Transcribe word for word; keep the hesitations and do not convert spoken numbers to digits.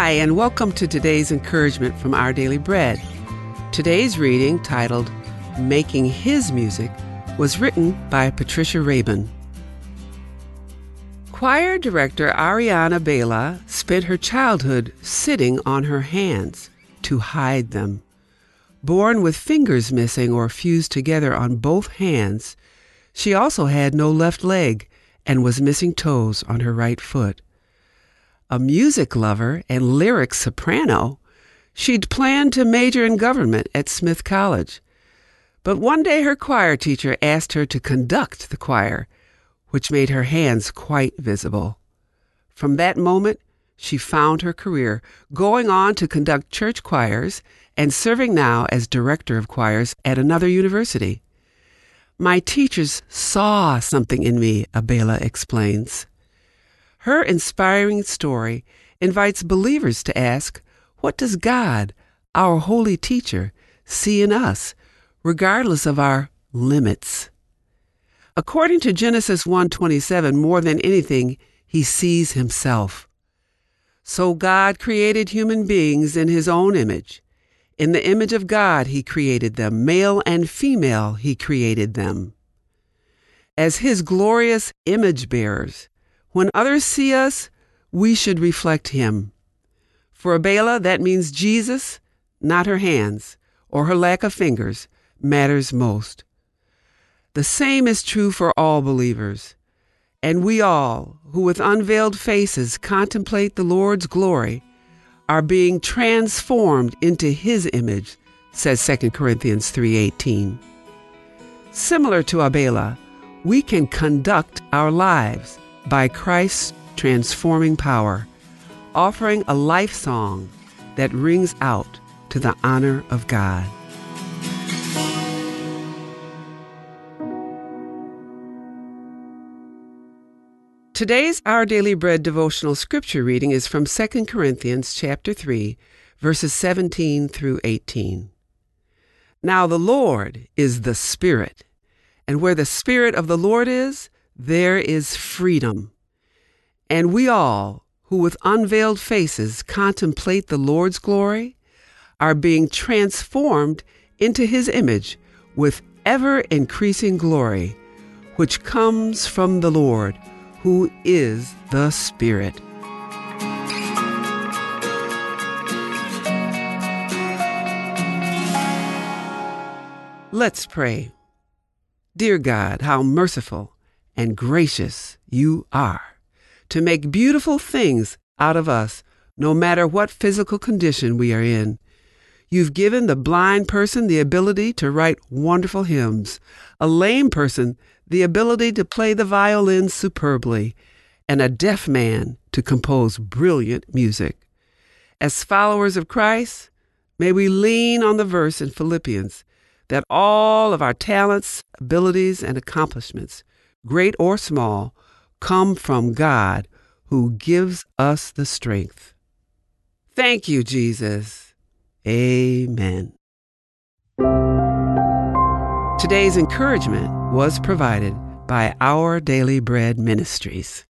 Hi, and welcome to today's encouragement from Our Daily Bread. Today's reading, titled Making His Music, was written by Patricia Rabin. Choir director Ariana Bela spent her childhood sitting on her hands to hide them. Born with fingers missing or fused together on both hands, she also had no left leg and was missing toes on her right foot. A music lover and lyric soprano, she'd planned to major in government at Smith College. But one day her choir teacher asked her to conduct the choir, which made her hands quite visible. From that moment, she found her career, going on to conduct church choirs and serving now as director of choirs at another university. My teachers saw something in me, Abela explains. Her inspiring story invites believers to ask, what does God, our holy teacher, see in us, regardless of our limits? According to Genesis one twenty-seven, more than anything, he sees himself. So God created human beings in his own image. In the image of God he created them, male and female he created them. As his glorious image bearers, when others see us, we should reflect him. For Abela, that means Jesus, not her hands, or her lack of fingers, matters most. The same is true for all believers. And we all, who with unveiled faces contemplate the Lord's glory, are being transformed into his image, says Second Corinthians three eighteen. Similar to Abela, we can conduct our lives by Christ's transforming power, offering a life song that rings out to the honor of God. Today's Our Daily Bread devotional scripture reading is from Second Corinthians chapter three, verses seventeen through eighteen. Now the Lord is the Spirit, and where the Spirit of the Lord is, there is freedom. And we all, who with unveiled faces contemplate the Lord's glory, are being transformed into his image with ever-increasing glory, which comes from the Lord, who is the Spirit. Let's pray. Dear God, how merciful and gracious you are to make beautiful things out of us, no matter what physical condition we are in. You've given the blind person the ability to write wonderful hymns, a lame person the ability to play the violin superbly, and a deaf man to compose brilliant music. As followers of Christ, may we lean on the verse in Philippians that all of our talents, abilities, and accomplishments, great or small, come from God who gives us the strength. Thank you, Jesus. Amen. Today's encouragement was provided by Our Daily Bread Ministries.